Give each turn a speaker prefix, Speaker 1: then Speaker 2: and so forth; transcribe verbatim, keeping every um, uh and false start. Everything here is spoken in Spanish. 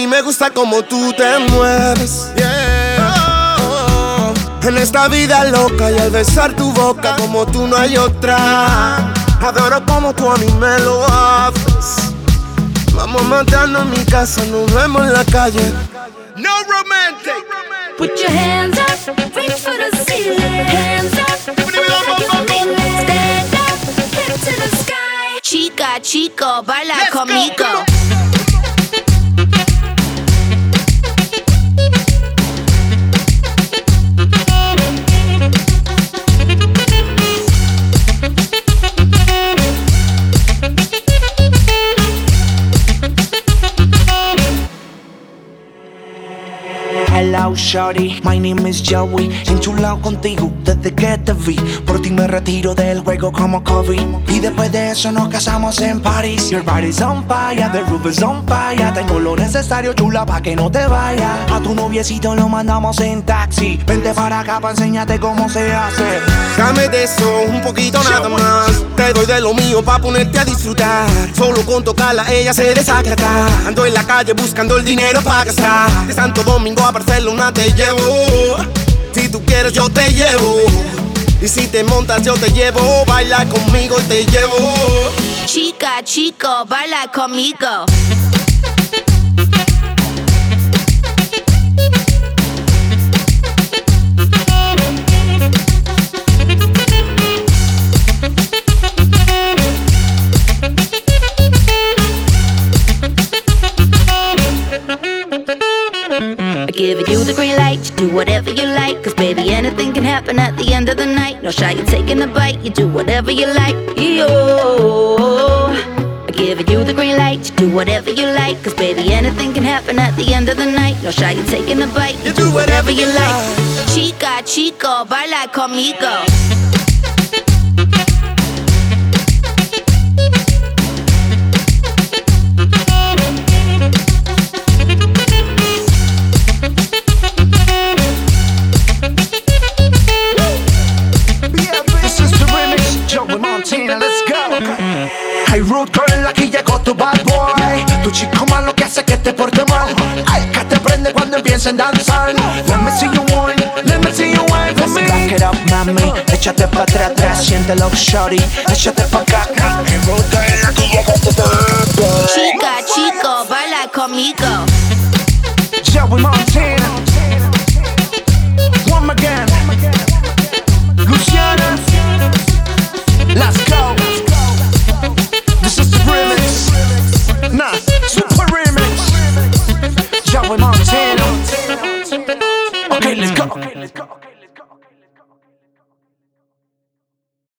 Speaker 1: mí me gusta como tú te mueves, yeah. Oh, oh. En esta vida loca y al besar tu boca como tú no hay otra. Adoro como tú a mí me lo haces. Vamos a matarnos en mi casa, nos vemos en la calle. No romantic.
Speaker 2: Put your hands up, reach for the ceiling. Hands up, stand up, head to the sky. Chica, chico, baila Let's conmigo. Go,
Speaker 3: Hello, shorty, my name is Joey. Enchulado contigo desde que te vi. Por ti me retiro del juego como Kobe. Y después de eso nos casamos en París. Your body's on fire, the roof is on fire. Tengo lo necesario, chula, pa' que no te vayas. A tu noviecito lo mandamos en taxi. Vente para acá pa' enseñarte cómo se hace.
Speaker 1: Dame de eso, un poquito nada más. Te doy de lo mío pa' ponerte a disfrutar. Solo con tocarla ella se desacata. Ando en la calle buscando el dinero pa' gastar. De Santo Domingo a Barcelona te llevo. Si tú quieres yo te llevo. Y si te montas yo te llevo. Baila conmigo y te llevo.
Speaker 2: Chica, chico, baila conmigo. Giving you the green light, you do whatever you like. Cause baby, anything can happen at the end of the night. No shy, you taking a bite, you do whatever you like. Yo, giving you the green light, you do whatever you like. Cause baby, anything can happen at the end of the night. No shy, you taking a bite, you do whatever you like. Chica, chico, baila conmigo.
Speaker 3: Let's go. Hey Rude Girl, aquí llegó tu bad boy. Tu chico malo que hace que te porte mal. Ay, que te prende cuando empiecen a danzar. Let me see you one, let me see you one for me. Let's back it up, mami. Échate pa' atrás, atrás, siéntelo, shorty. Échate pa' acá. Hey Rude Girl, aquí llegó tu bad boy.
Speaker 2: Chica, chico, baila conmigo.
Speaker 3: Joey Montana.